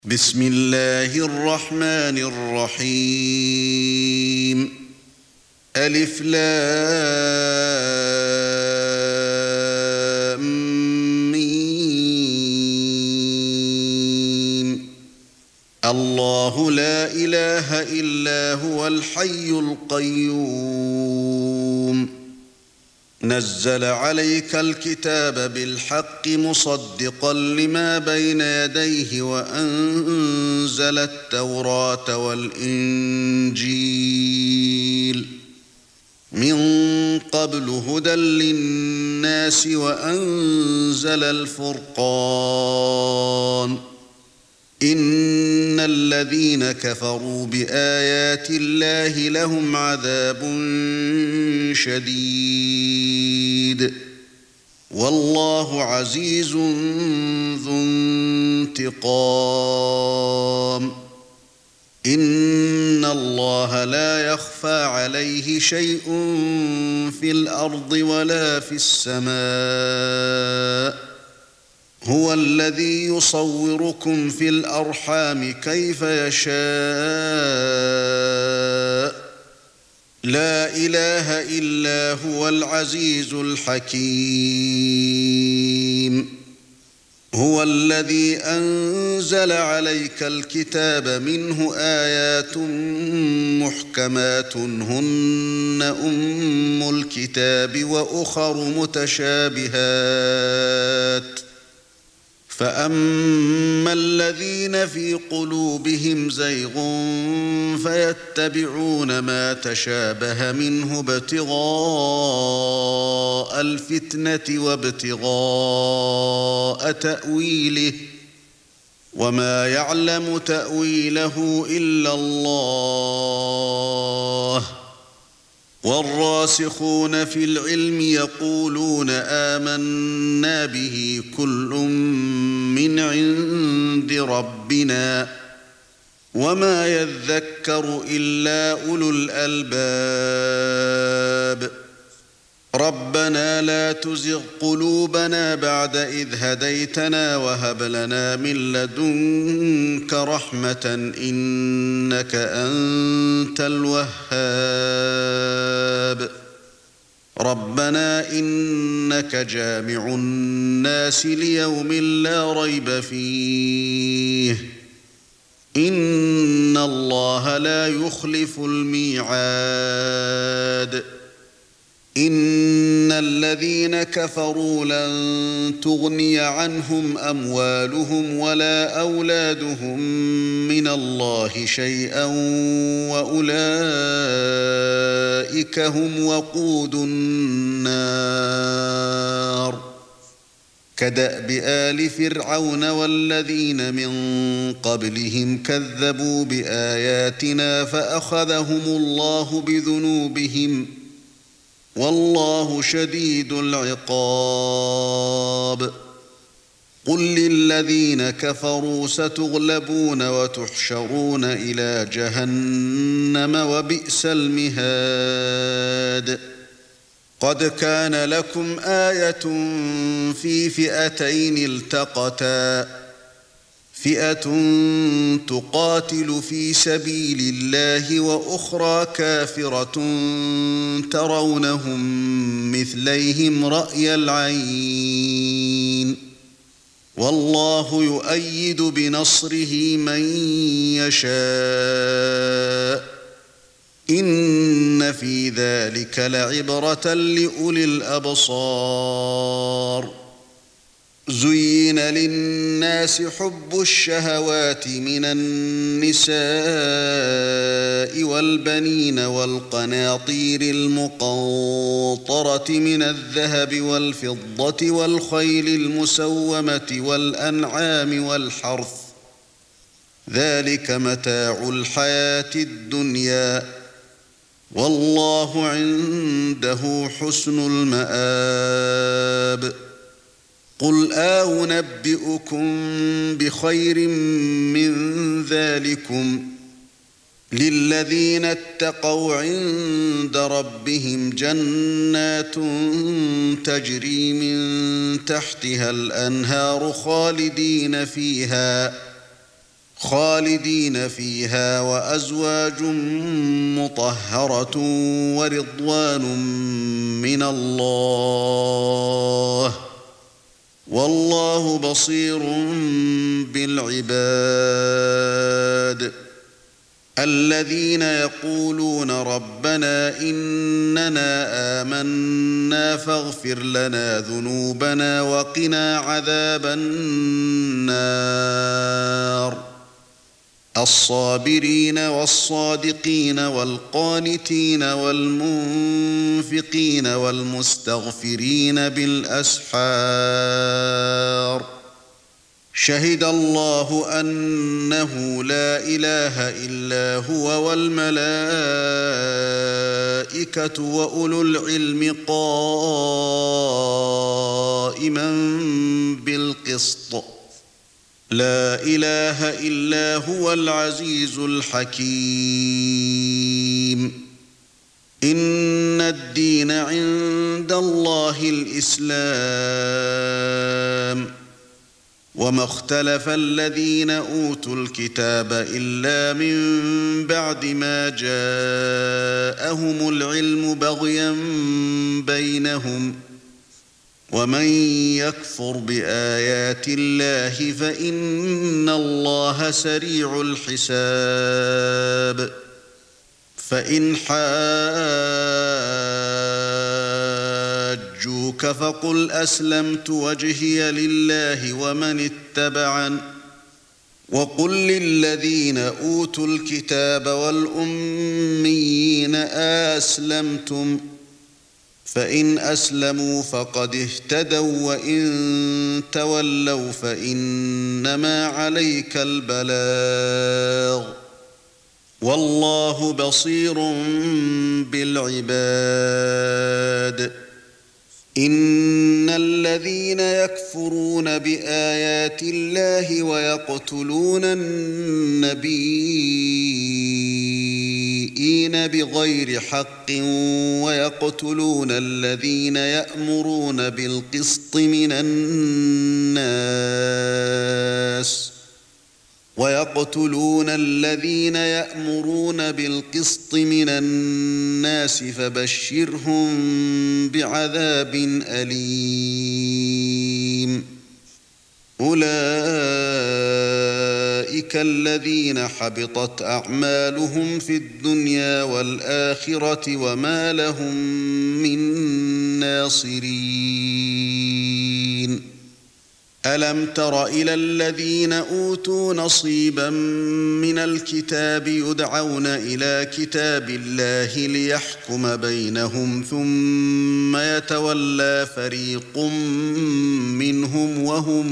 بسم الله الرحمن الرحيم ألف لام ميم الله لا إله إلا هو الحي القيوم نزل عليك الكتاب بالحق مصدقا لما بين يديه وأنزل التوراة والإنجيل من قبل هدى للناس وأنزل الفرقان إن الذين كفروا بآيات الله لهم عذاب شديد والله عزيز ذو انتقام إن الله لا يخفى عليه شيء في الأرض ولا في السماء هو الذي يصوركم في الأرحام كيف يشاء لا إله إلا هو العزيز الحكيم هو الذي أنزل عليك الكتاب منه آيات محكمات هن أم الكتاب وأخر متشابهات فأما الذين في قلوبهم زيغ فيتبعون ما تشابه منه ابتغاء الفتنة وابتغاء تأويله وما يعلم تأويله إلا الله والراسخون في العلم يقولون آمنا به كل من عند ربنا وما يذكر إلا أولو الألباب ربنا لا تزغ قلوبنا بعد إذ هديتنا وهب لنا من لدنك رحمة إنك أنت الوهاب ربنا إنك جامع الناس ليوم لا ريب فيه إن الله لا يخلف الميعاد إن الذين كفروا لن تغني عنهم أموالهم ولا أولادهم من الله شيئا وأولئك هم وقود النار كدأب آل فرعون والذين من قبلهم كذبوا بآياتنا فأخذهم الله بذنوبهم والله شديد العقاب قل للذين كفروا ستغلبون وتحشرون إلى جهنم وبئس المهاد قد كان لكم آية في فئتين التقتا فئة تقاتل في سبيل الله وأخرى كافرة ترونهم مثليهم رأي العين والله يؤيد بنصره من يشاء إن في ذلك لعبرة لأولي الأبصار زين للناس حب الشهوات من النساء والبنين والقناطير المقنطرة من الذهب والفضة والخيل المسومة والأنعام والحرث ذلك متاع الحياة الدنيا والله عنده حسن المآب قل أنبئكم بخير من ذلكم للذين اتقوا عند ربهم جنات تجري من تحتها الأنهار خالدين فيها وأزواج مطهرة ورضوان من الله والله بصير بالعباد الذين يقولون ربنا إننا آمنا فاغفر لنا ذنوبنا وقنا عذاب النار الصابرين والصادقين والقانتين والمنفقين والمستغفرين بالأسحار شهد الله أنه لا إله إلا هو والملائكة وأولو العلم قائما بالقسط لا إله إلا هو العزيز الحكيم إن الدين عند الله الإسلام وما اختلف الذين أوتوا الكتاب إلا من بعد ما جاءهم العلم بغيا بينهم ومن يكفر بآيات الله فإن الله سريع الحساب فإن حاجوك فقل أسلمت وجهي لله ومن اتبعن وقل للذين أوتوا الكتاب والأميين أسلمتم فإن أسلموا فقد اهتدوا وإن تولوا فإنما عليك البلاغ والله بصير بالعباد إن الذين يكفرون بآيات الله ويقتلون النبيين بغير حق ويقتلون الذين يأمرون بالقسط من الناس فبشرهم بعذاب أليم أولئك الذين حبطت أعمالهم في الدنيا والآخرة وما لهم من ناصرين ألم تر إلى الذين أوتوا نصيبا من الكتاب يدعون إلى كتاب الله ليحكم بينهم ثم يتولى فريق منهم وهم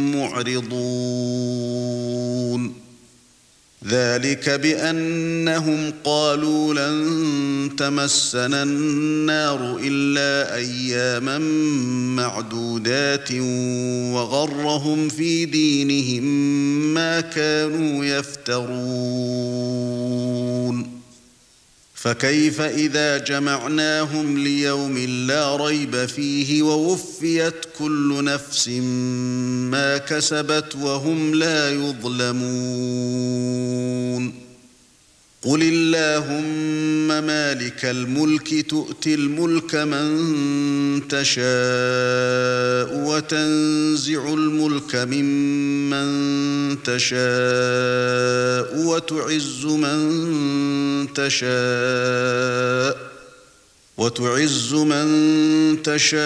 معرضون ذلك بأنهم قالوا لن تمسنا النار إلا أياما معدودات وغرهم في دينهم ما كانوا يفترون فكيف إذا جمعناهم ليوم لا ريب فيه ووفيت كل نفس ما كسبت وهم لا يظلمون قل اللهم مالك الملك تؤتي الملك من تشاء وتنزع الملك ممن تشاء وتعز من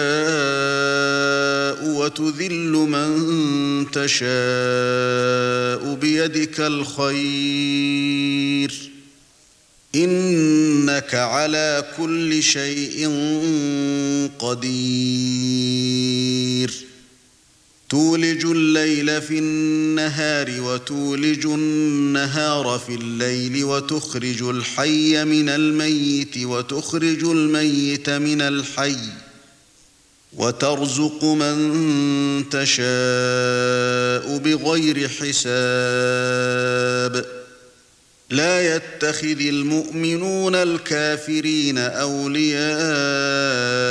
تشاء وتذل من تشاء بيدك الخير إنك على كل شيء قدير تولج الليل في النهار وتولج النهار في الليل وتخرج الحي من الميت وتخرج الميت من الحي وترزق من تشاء بغير حساب لا يتخذ المؤمنون الكافرين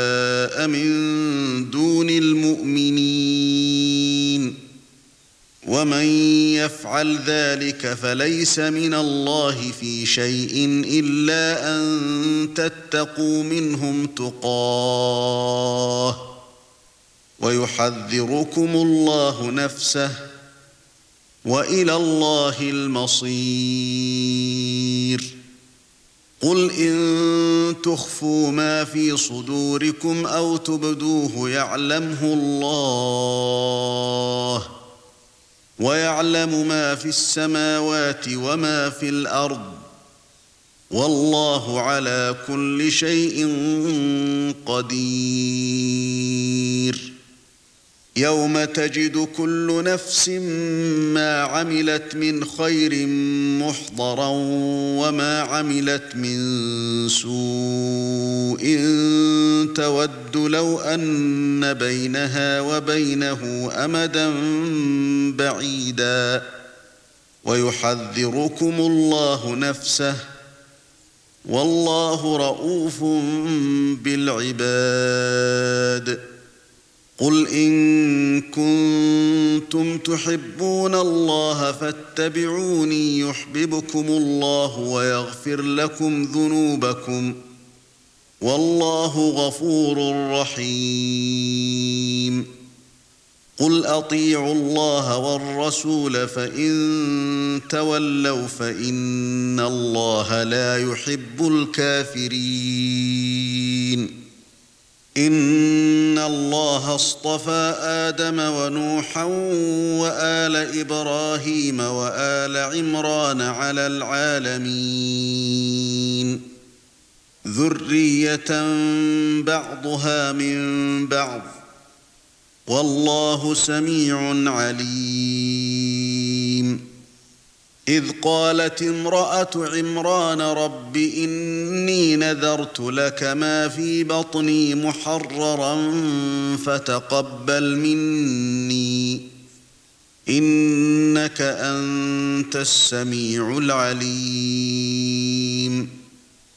أولياء من دون المؤمنين ومن يفعل ذلك فليس من الله في شيء إلا أن تتقوا منهم تقاه ويحذركم الله نفسه وإلى الله المصير. قل إن تخفوا ما في صدوركم أو تبدوه يعلمه الله ويعلم ما في السماوات وما في الأرض والله على كل شيء قدير. يوم تجد كل نفس ما عملت من خير محضرا وما عملت من سوء تود لو أن بينها وبينه أمدا بعيدا ويحذركم الله نفسه والله رؤوف بالعباد. قل إن كنتم تحبون الله فاتبعوني يحببكم الله ويغفر لكم ذنوبكم والله غفور رحيم. قل أطيعوا الله والرسول فإن تولوا فإن الله لا يحب الكافرين. إن الله اصطفى آدم ونوحا وآل إبراهيم وآل عمران على العالمين ذرية بعضها من بعض والله سميع عليم. إذ قالت امرأة عمران رب إني نذرت لك ما في بطني محررا فتقبل مني إنك أنت السميع العليم.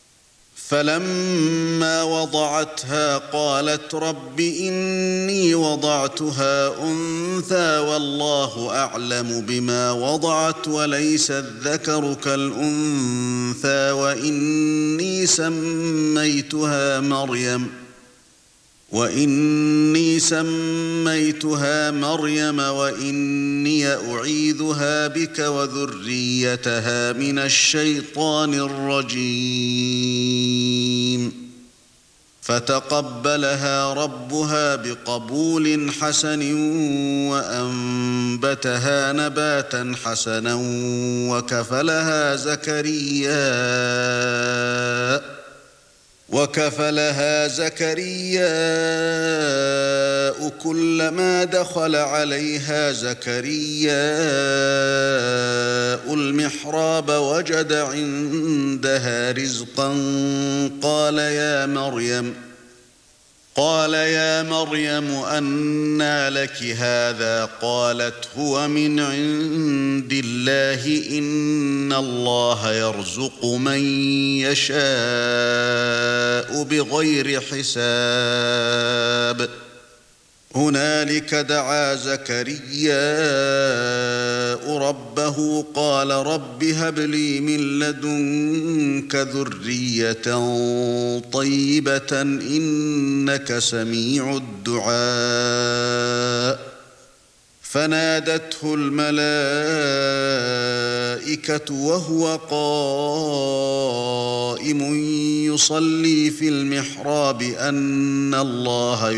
فلما وضعتها قالت رب إني وضعتها أنثى والله أعلم بما وضعت وليس الذكر كالأنثى وإني سميتها مريم وإني أعيذها بك وذريتها من الشيطان الرجيم. فتقبلها ربها بقبول حسن وأنبتها نباتا حسنا وكفلها زكرياء كلما دخل عليها زكرياء المحراب وجد عندها رزقا قال يا مريم أنى لك هذا قالت هو من عند الله إن الله يرزق من يشاء بغير حساب. هنالك دعا زكرياء ربه قال رب هب لي من لدنك ذرية طيبة إنك سميع الدعاء. فنادته الملائكة وهو قائم يصلي في المحراب أن الله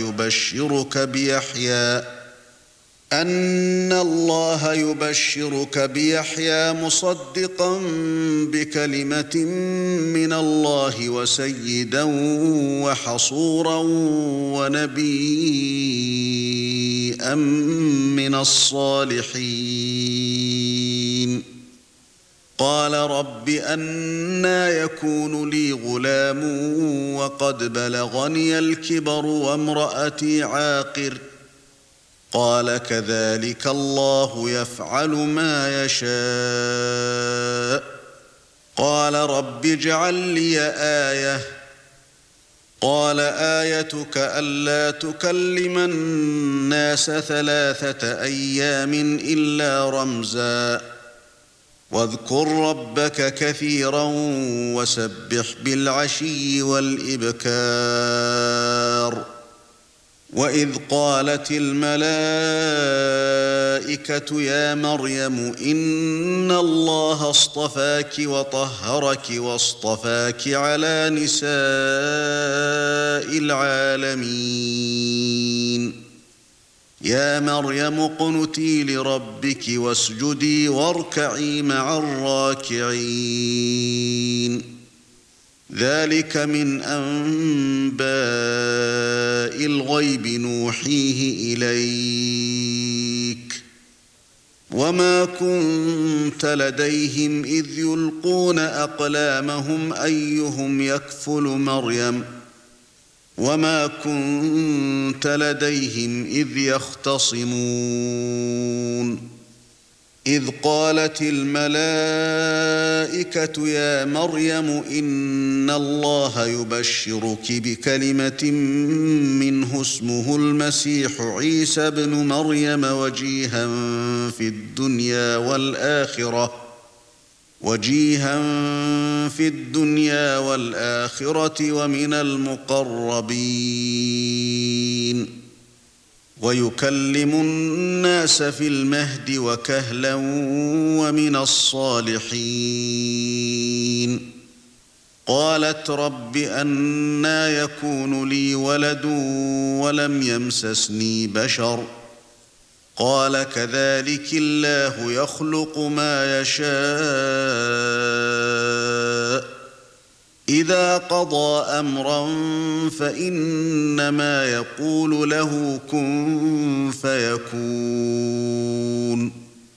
يبشرك بيحيى مصدقا بكلمة من الله وسيدا وحصورا ونبيا من الصالحين. قال رب أنى يكون لي غلام وقد بلغني الكبر وامرأتي عاقر قال كذلك الله يفعل ما يشاء. قال رب اجعل لي آية قال آيتك ألا تكلم الناس 3 أيام إلا رمزا واذكر ربك كثيرا وسبح بالعشي والإبكار وإذ قالت الملائكة يا مريم إن الله اصطفاك وطهرك واصطفاك على نساء العالمين يا مريم اقنتي لربك واسجدي واركعي مع الراكعين ذلك من أنباء الغيب نوحيه إليك وما كنت لديهم إذ يلقون أقلامهم أيهم يكفل مريم وما كنت لديهم إذ يختصمون إذ قالت الملائكة يا مريم إن الله يبشرك بكلمة منه اسمه المسيح عيسى ابن مريم وجيها في الدنيا والآخرة ومن المقربين ويكلم الناس في المهد وكهلا ومن الصالحين قالت رب أنى يكون لي ولد ولم يمسسني بشر قال كذلك الله يخلق ما يشاء إذا قضى أمرا فإنما يقول له كن فيكون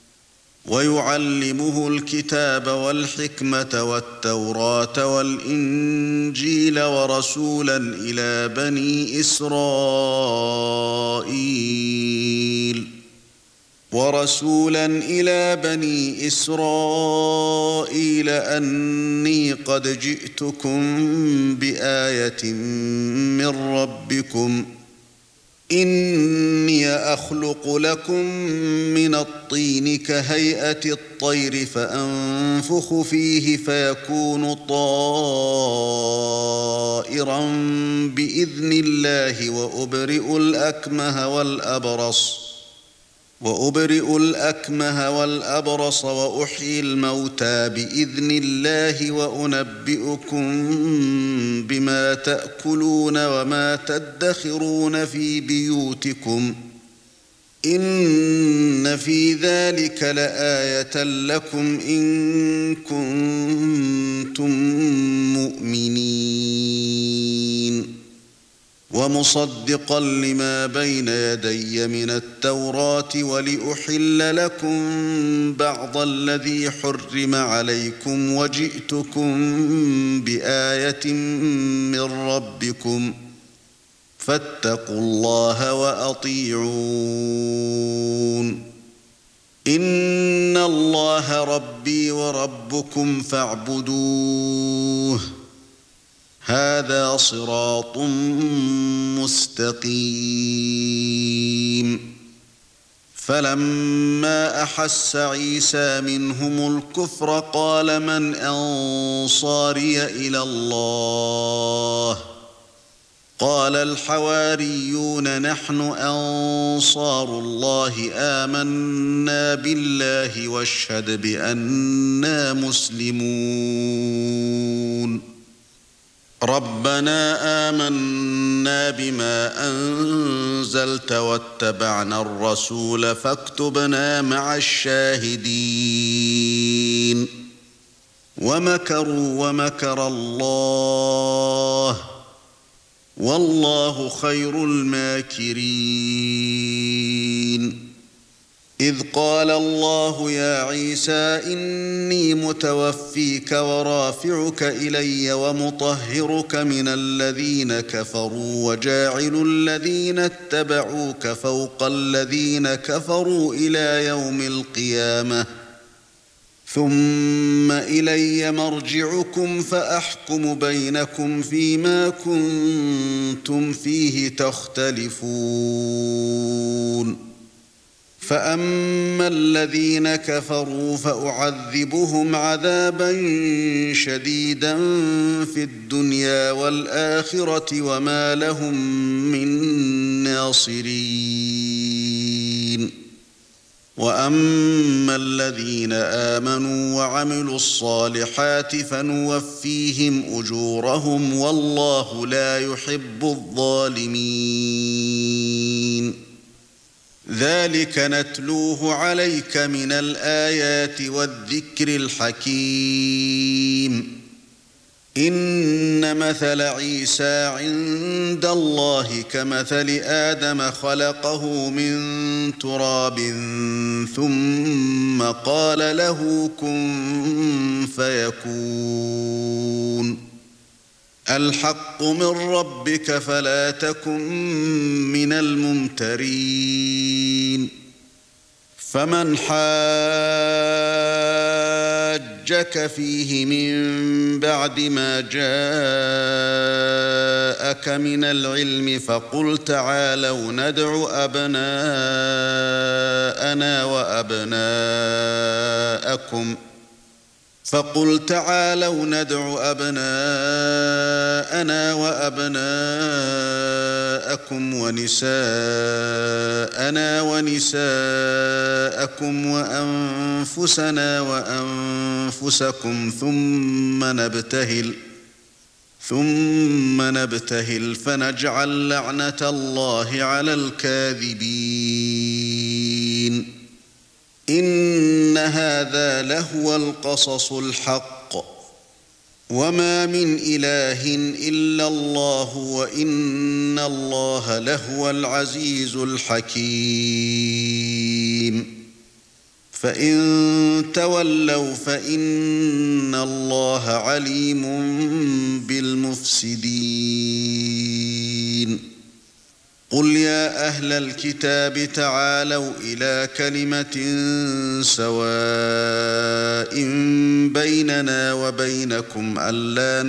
ويعلمه الكتاب والحكمة والتوراة والإنجيل ورسولا إلى بني إسرائيل أني قد جئتكم بآية من ربكم إني أخلق لكم من الطين كهيئة الطير فأنفخ فيه فيكون طائرا بإذن الله وأبرئ الأكمه والأبرص وأحيي الموتى بإذن الله وأنبئكم بما تأكلون وما تدخرون في بيوتكم إن في ذلك لآية لكم إن كنتم مؤمنين ومصدقا لما بين يدي من التوراة ولأحل لكم بعض الذي حرم عليكم وجئتكم بآية من ربكم فاتقوا الله وأطيعون إن الله ربي وربكم فاعبدوه هذا صراط مستقيم فلما أحس عيسى منهم الكفر قال من أنصاري إلى الله قال الحواريون نحن أنصار الله آمنا بالله واشهد بأننا مسلمون ربنا آمنا بما أنزلت واتبعنا الرسول فاكتبنا مع الشاهدين ومكروا ومكر الله والله خير الماكرين إذ قال الله يا عيسى إني متوفيك ورافعك إلي ومطهرك من الذين كفروا وجاعل الذين اتبعوك فوق الذين كفروا إلى يوم القيامة ثم إلي مرجعكم فأحكم بينكم فيما كنتم فيه تختلفون فأما الذين كفروا فأعذبهم عذابا شديدا في الدنيا والآخرة وما لهم من ناصرين وأما الذين آمنوا وعملوا الصالحات فنوفيهم أجورهم والله لا يحب الظالمين ذلك نتلوه عليك من الآيات والذكر الحكيم إن مثل عيسى عند الله كمثل آدم خلقه من تراب ثم قال له كن فيكون الحق من ربك فلا تكن من الممترين فمن حاجك فيه من بعد ما جاءك من العلم فقل تعالوا ندع أبناءنا وأبناءكم ونساءنا ونساءكم وأنفسنا وأنفسكم ثم نبتهل فنجعل لعنة الله على الكاذبين إن هذا لهو القصص الحق وما من إله إلا الله وإن الله لهو العزيز الحكيم فإن تولوا فإن الله عليم بالمفسدين قل يا أهل الكتاب تعالوا إلى كلمة سواء بيننا وبينكم ألا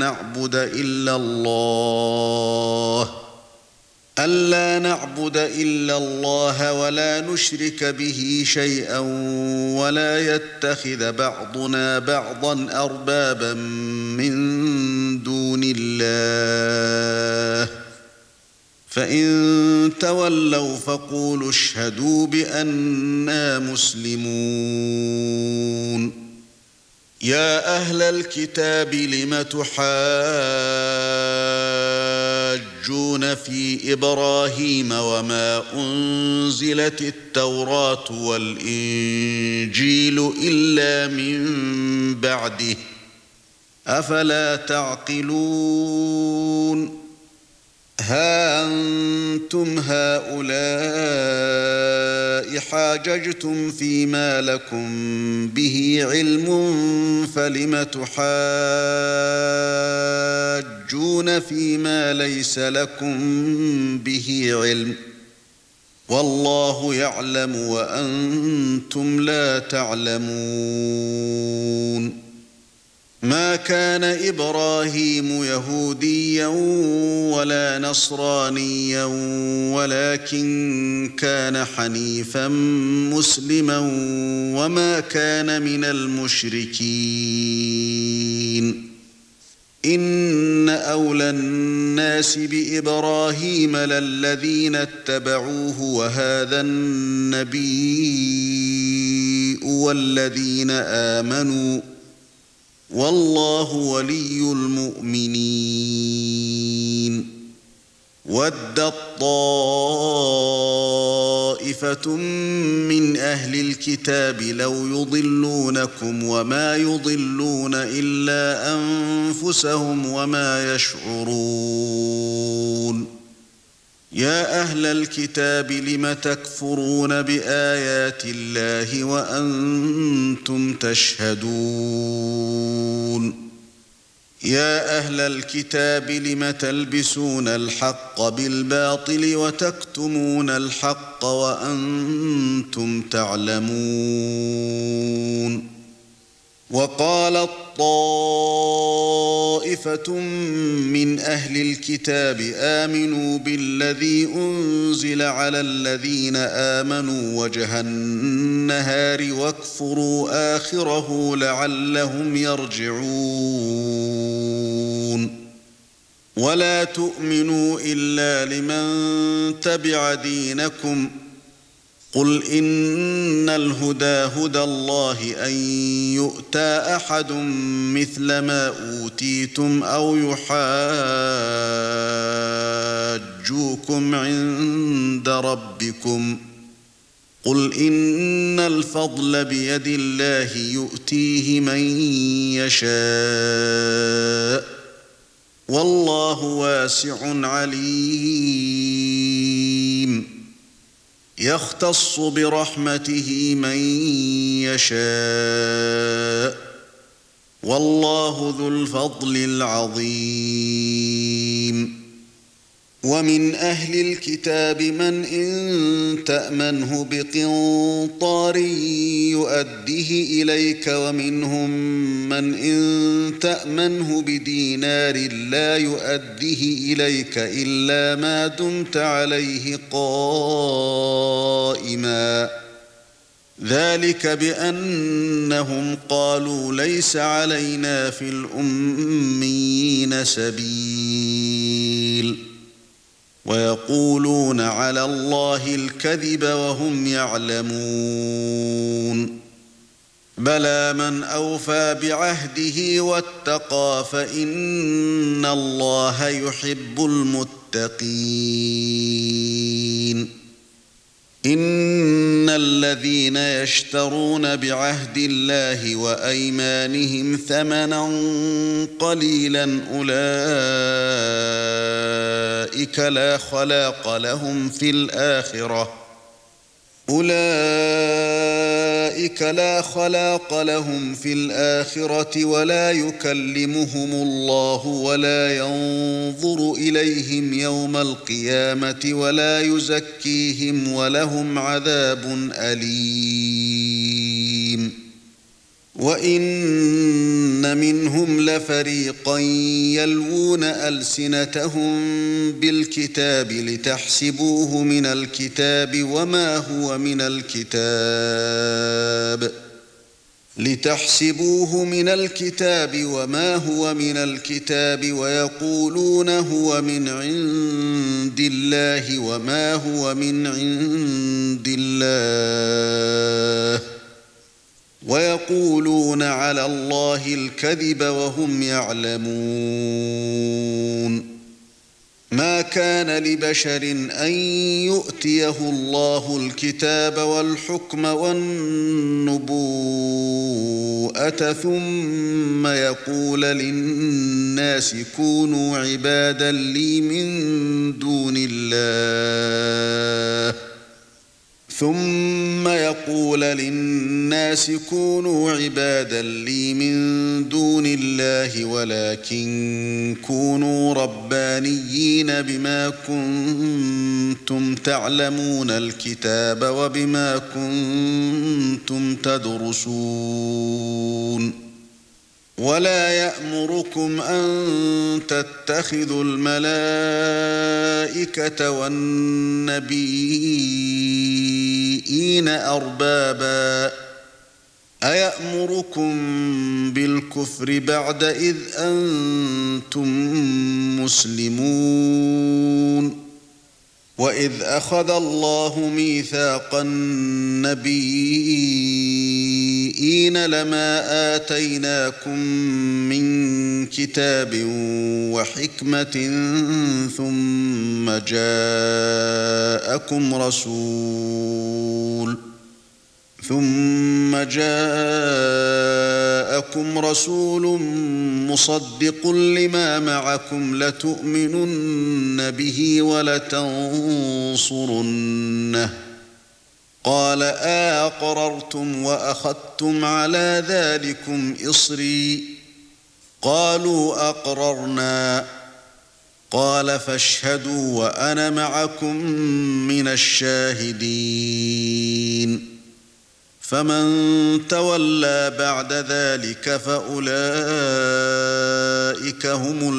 نعبد إلا الله ولا نشرك به شيئا ولا يتخذ بعضنا بعضا أربابا من دون الله فإن تولوا فقولوا اشهدوا بأننا مسلمون يا أهل الكتاب لم تحاجون في إبراهيم وما أنزلت التوراة والإنجيل إلا من بعده أفلا تعقلون ها أنتم هؤلاء حاججتم فيما لكم به علم فلم تحاجون فيما ليس لكم به علم والله يعلم وأنتم لا تعلمون ما كان إبراهيم يهوديا ولا نصرانيا ولكن كان حنيفا مسلما وما كان من المشركين إن أولى الناس بإبراهيم للذين اتبعوه وهذا النبي والذين آمنوا والله ولي المؤمنين ودت طائفة من أهل الكتاب لو يضلونكم وما يضلون إلا أنفسهم وما يشعرون يا أهل الكتاب لم تكفرون بآيات الله وأنتم تشهدون يا أهل الكتاب لم تلبسون الحق بالباطل وتكتمون الحق وأنتم تعلمون وقالت طائفة من أهل الكتاب آمنوا بالذي أنزل على الذين آمنوا وجه النهار واكفروا آخره لعلهم يرجعون ولا تؤمنوا إلا لمن تبع دينكم قل إن الهدى هدى الله أن يؤتى أحد مثل ما أوتيتم أو يحاجوكم عند ربكم قل إن الفضل بيد الله يؤتيه من يشاء والله واسع عليم يختص برحمته من يشاء والله ذو الفضل العظيم ومن أهل الكتاب من إن تأمنه بقنطار يؤديه إليك ومنهم من إن تأمنه بدينار لا يؤديه إليك إلا ما دمت عليه قائما ذلك بأنهم قالوا ليس علينا في الأميين سبيل ويقولون على الله الكذب وهم يعلمون بلى من أوفى بعهده واتقى فإن الله يحب المتقين إن الذين يشترون بعهد الله وأيمانهم ثمنا قليلا أولئك لا خلاق لهم في الآخرة ولا يكلمهم الله ولا ينظر إليهم يوم القيامة ولا يزكيهم ولهم عذاب أليم وإن منهم لفريقا يلوون ألسنتهم بالكتاب لتحسبوه من الكتاب وما هو من الكتاب ويقولون هو من عند الله وما هو من عند الله ويقولون على الله الكذب وهم يعلمون ما كان لبشر أن يؤتيه الله الكتاب والحكم والنبوءة ثم يقول للناس كونوا عبادا لي من دون الله ولكن كونوا ربانيين بما كنتم تعلمون الكتاب وبما كنتم تدرسون ولا يأمركم أن تتخذوا الملائكة والنبيين أربابا أيأمركم بالكفر بعد إذ أنتم مسلمون وإذ أخذ الله ميثاق النبيين لما آتيناكم من كتاب وحكمة ثم جاءكم رسول مصدق لما معكم لتؤمنن به ولتنصرنه قال أأقررتم وأخذتم على ذلكم إصري قالوا أقررنا قال فاشهدوا وأنا معكم من الشاهدين فمن تولى بعد ذلك فأولئك هم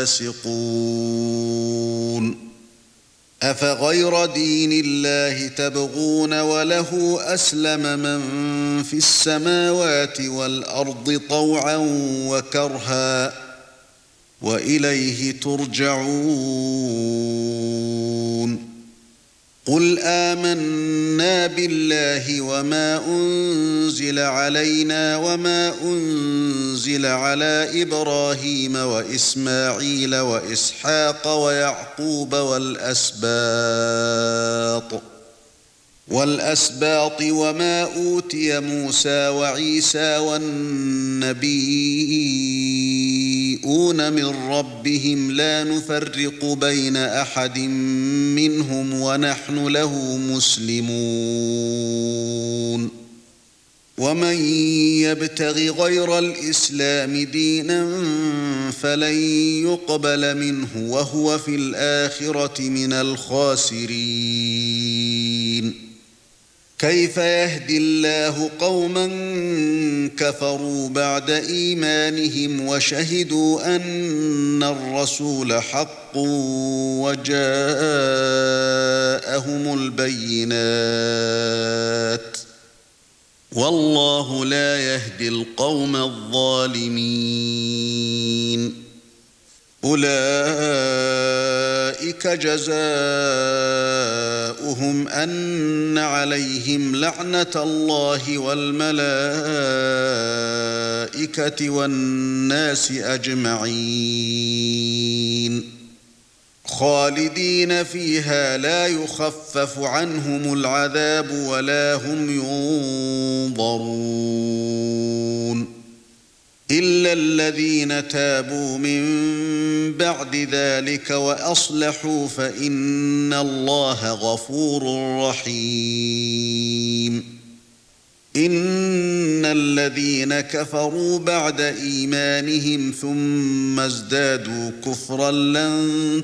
الفاسقون أفغير دين الله تبغون وله أسلم من في السماوات والأرض طوعا وكرها وإليه ترجعون قل آمنا بالله وما أنزل علينا وما أنزل على إبراهيم وإسماعيل وإسحاق ويعقوب والأسباط وما أوتي موسى وعيسى والنبيون من ربهم لا نفرق بين أحد منهم ونحن له مسلمون ومن يبتغ غير الإسلام دينا فلن يقبل منه وهو في الآخرة من الخاسرين كيف يهدي الله قوما كفروا بعد إيمانهم وشهدوا أن الرسول حق وجاءهم البينات والله لا يهدي القوم الظالمين أولئك جزاؤهم أن عليهم لعنة الله والملائكة والناس أجمعين خالدين فيها لا يخفف عنهم العذاب ولا هم ينظرون إلا الذين تابوا من بعد ذلك وأصلحوا فإن الله غفور رحيم إن الذين كفروا بعد إيمانهم ثم ازدادوا كفرا لن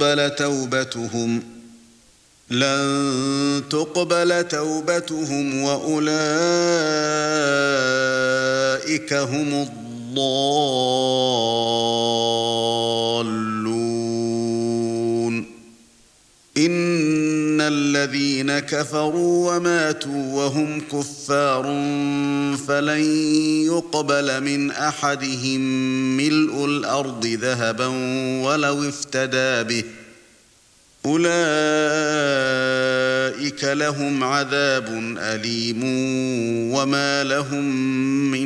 تقبل توبتهم وأولئك هم الضالون إن الذين كفروا وماتوا وهم كفار فلن يقبل من أحدهم ملء الأرض ذهبا ولو افتدى به أولئك لهم عذاب أليم وما لهم من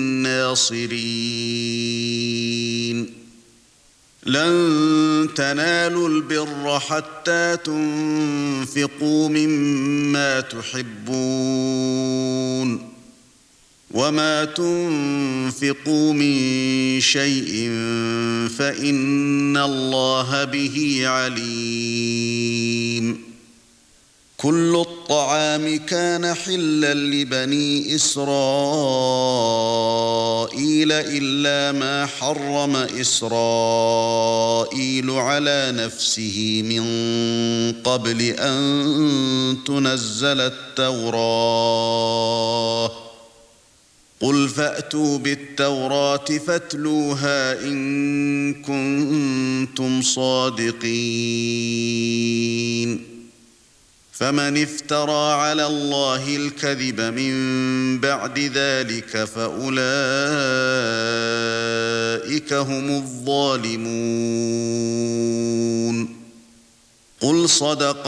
ناصرين لن تنالوا البر حتى تنفقوا مما تحبون وما تنفقوا من شيء فإن الله به عليم كل الطعام كان حلا لبني إسرائيل إلا ما حرم إسرائيل على نفسه من قبل أن تنزل التوراة قل فأتوا بالتوراة فاتلوها إن كنتم صادقين فمن افترى على الله الكذب من بعد ذلك فأولئك هم الظالمون قل صدق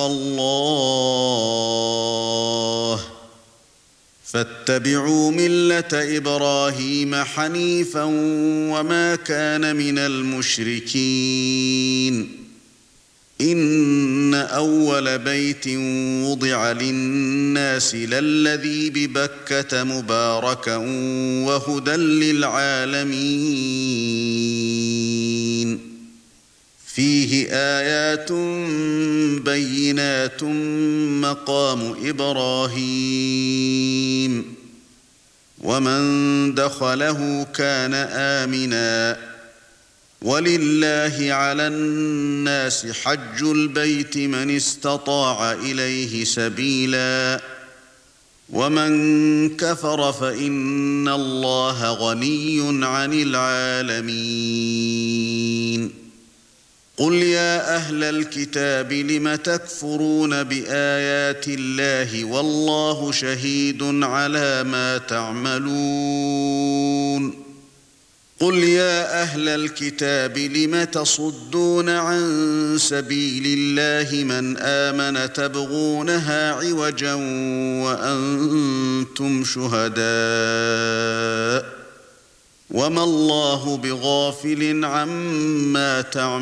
الله فاتبعوا ملة إبراهيم حنيفا وما كان من المشركين إن أول بيت وضع للناس للذي ببكة مباركا وهدى للعالمين فيه آيات بينات مقام إبراهيم ومن دخله كان آمناً ولله على الناس حج البيت من استطاع إليه سبيلا ومن كفر فإن الله غني عن العالمين قل يا أهل الكتاب لم تكفرون بآيات الله والله شهيد على ما تعملون قل يا أهل الكتاب لم تصدون عن سبيل الله من آمن تبغونها عوجا وأنتم شهداء وما الله بغافل عما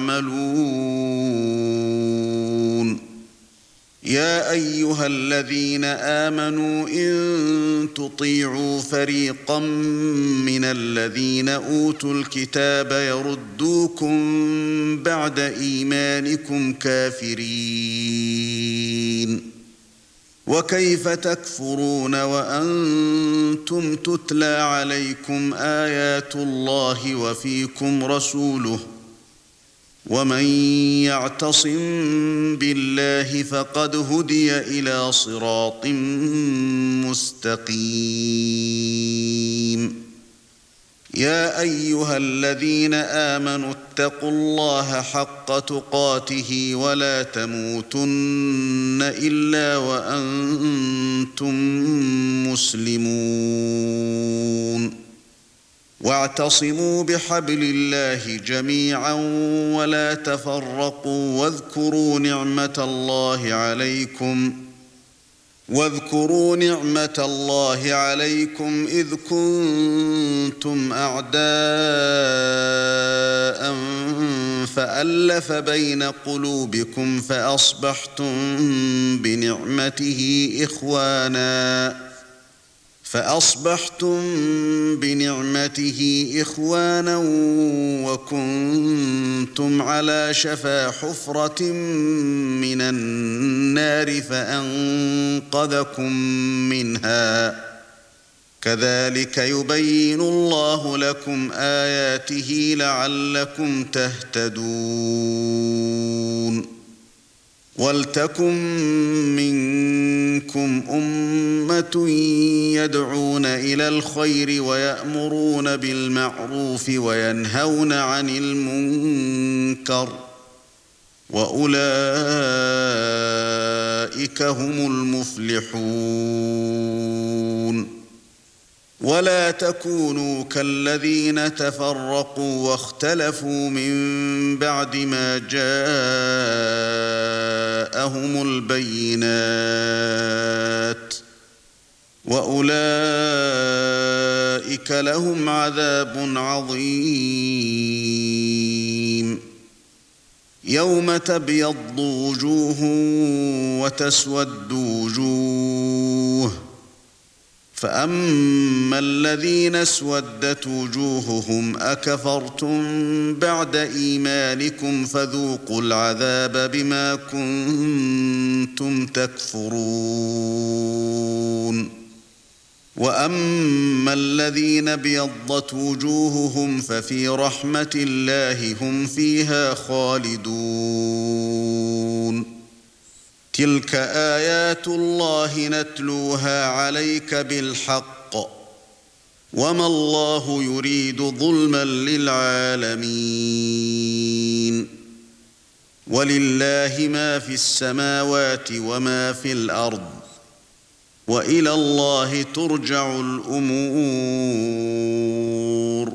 تعملون يا أيها الذين آمنوا إن تطيعوا فريقا من الذين أوتوا الكتاب يردوكم بعد إيمانكم كافرين وكيف تكفرون وأنتم تتلى عليكم آيات الله وفيكم رسوله ومن يعتصم بالله فقد هدي إلى صراط مستقيم يا أيها الذين آمنوا اتقوا الله حق تقاته ولا تموتن إلا وأنتم مسلمون واعتصموا بحبل الله جميعا ولا تفرقوا واذكروا نعمة الله عليكم إذ كنتم أعداء فألف بين قلوبكم فأصبحتم بنعمته إخوانا وكنتم على شفا حفرة من النار فأنقذكم منها كذلك يبين الله لكم آياته لعلكم تهتدون ولتكن منكم أمة يدعون إلى الخير ويأمرون بالمعروف وينهون عن المنكر وأولئك هم المفلحون ولا تكونوا كالذين تفرقوا واختلفوا من بعد ما جاءهم البينات وأولئك لهم عذاب عظيم يوم تبيض وجوه وتسود وجوه فأما الذين اسودت وجوههم أكفرتم بعد إيمانكم فذوقوا العذاب بما كنتم تكفرون وأما الذين ابيضت وجوههم ففي رحمة الله هم فيها خالدون تلك آيات الله نتلوها عليك بالحق وما الله يريد ظلما للعالمين ولله ما في السماوات وما في الأرض وإلى الله ترجع الأمور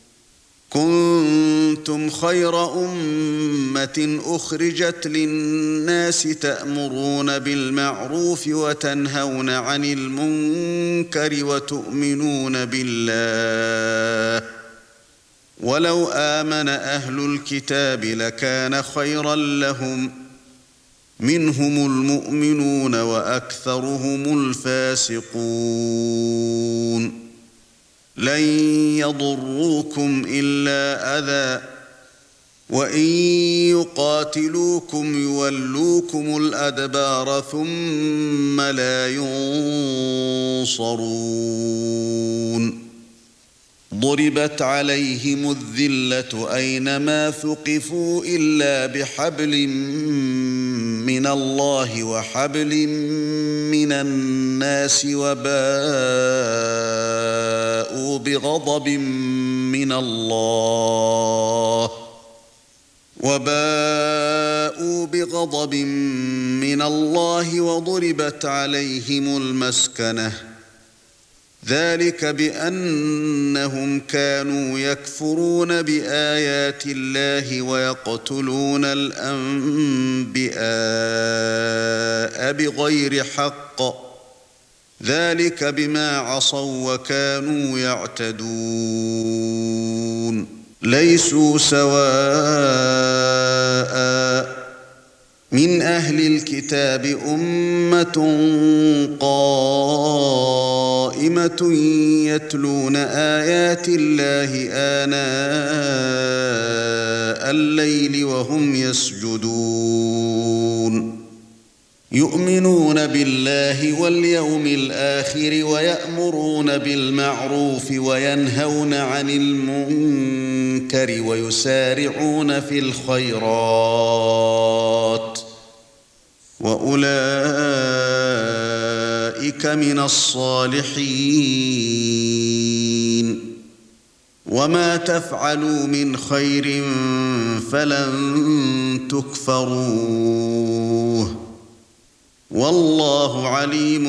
كنتم خير أمة أخرجت للناس تأمرون بالمعروف وتنهون عن المنكر وتؤمنون بالله ولو آمن أهل الكتاب لكان خيرا لهم منهم المؤمنون وأكثرهم الفاسقون لن يضروكم إلا أذى وإن يقاتلوكم يولوكم الأدبار ثم لا ينصرون ضربت عليهم الذلة أينما ثقفوا إلا بحبل من الله وحبل من الناس وباءوا بغضب من الله وضربت عليهم المسكنة ذلك بأنهم كانوا يكفرون بآيات الله ويقتلون الأنبياء بغير حق ذلك بما عصوا وكانوا يعتدون ليسوا سواء من أهل الكتاب أمة قائمة يتلون آيات الله آناء الليل وهم يسجدون يؤمنون بالله واليوم الآخر ويأمرون بالمعروف وينهون عن المنكر ويسارعون في الخيرات وأولئك من الصالحين وما تفعلوا من خير فلن تكفروه والله عليم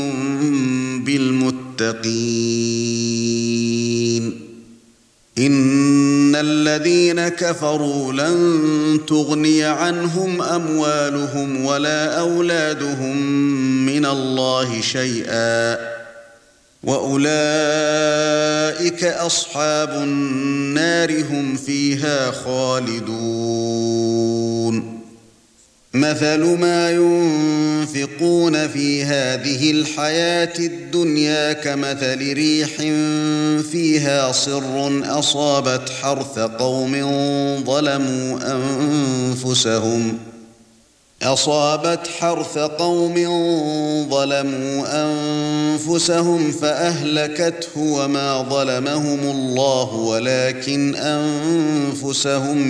بالمتقين إن الذين كفروا لن تغني عنهم أموالهم ولا أولادهم من الله شيئا وأولئك أصحاب النار هم فيها خالدون مثل ما ينفقون في هذه الحياة الدنيا كمثل ريح فيها صر أصابت حرث قوم ظلموا أنفسهم فأهلكته وما ظلمهم الله ولكن أنفسهم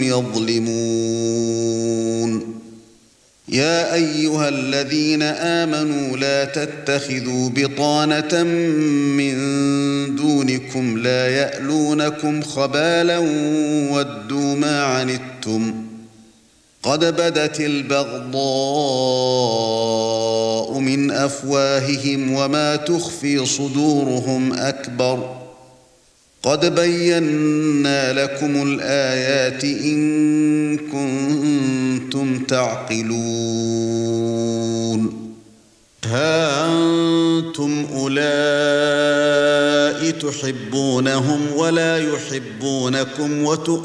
يظلمون يا أيها الذين آمنوا لا تتخذوا بطانة من دونكم لا يألونكم خبالا ودوا ما عنتم قد بدت البغضاء من أفواههم وما تخفي صدورهم أكبر قد بينا لكم الآيات إن كنتم تعقلون ها أنتم أولئك تحبونهم ولا يحبونكم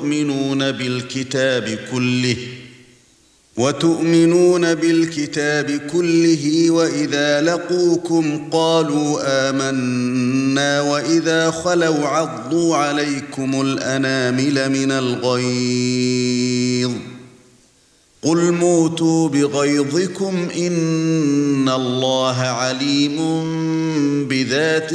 وتؤمنون بالكتاب كله وإذا لقوكم قالوا آمنا وإذا خلوا عضوا عليكم الأنامل من الغيظ قل موتوا بغيظكم إن الله عليم بذات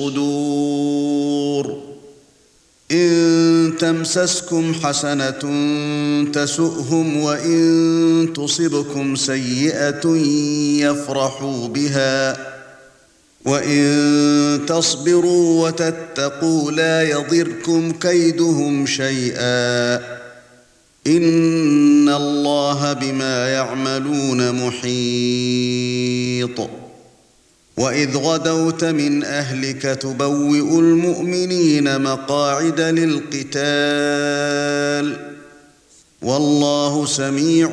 الصدور إن تمسسكم حسنة تسؤهم وإن تصبكم سيئة يفرحوا بها وإن تصبروا وتتقوا لا يضركم كيدهم شيئا إن الله بما يعملون محيط وإذ غدوت من أهلك تبوئ المؤمنين مقاعد للقتال والله سميع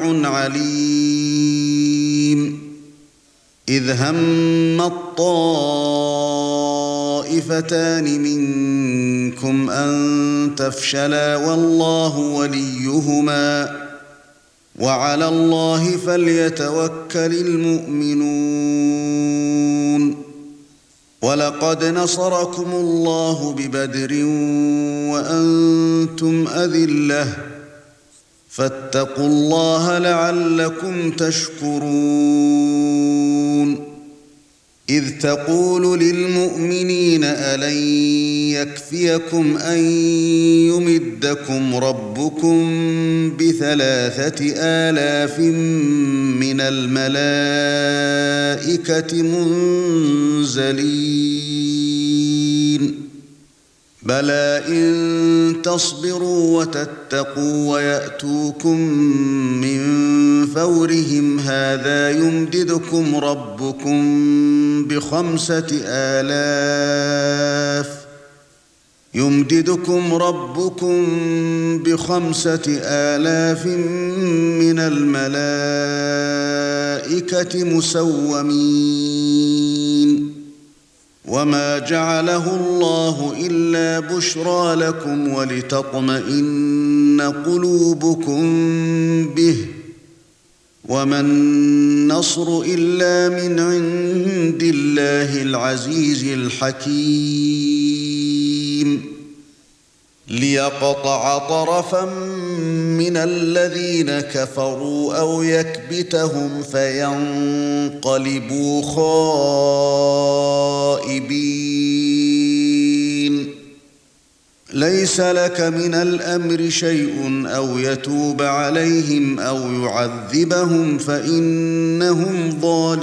عليم إذ هم الطائفتان منكم أن تفشلا والله وليهما وعلى الله فليتوكل المؤمنون ولقد نصركم الله ببدر وأنتم أذلة فاتقوا الله لعلكم تشكرون إذ تقول للمؤمنين ألن يكفيكم أن يمدكم ربكم ب3,000 من الملائكة منزلين بلى إن تصبروا وتتقوا ويأتوكم من فورهم هذا يمددكم ربكم ب5,000 من الملائكة مسومين وما جعله الله إلا بشرى لكم ولتطمئن قلوبكم به وما النصر إلا من عند الله العزيز الحكيم ليقطع طرفا من الذين كفروا أو يكبتهم فينقلبوا خائبين ليس لك من الأمر شيء أو يتوب عليهم أو يعذبهم فإنهم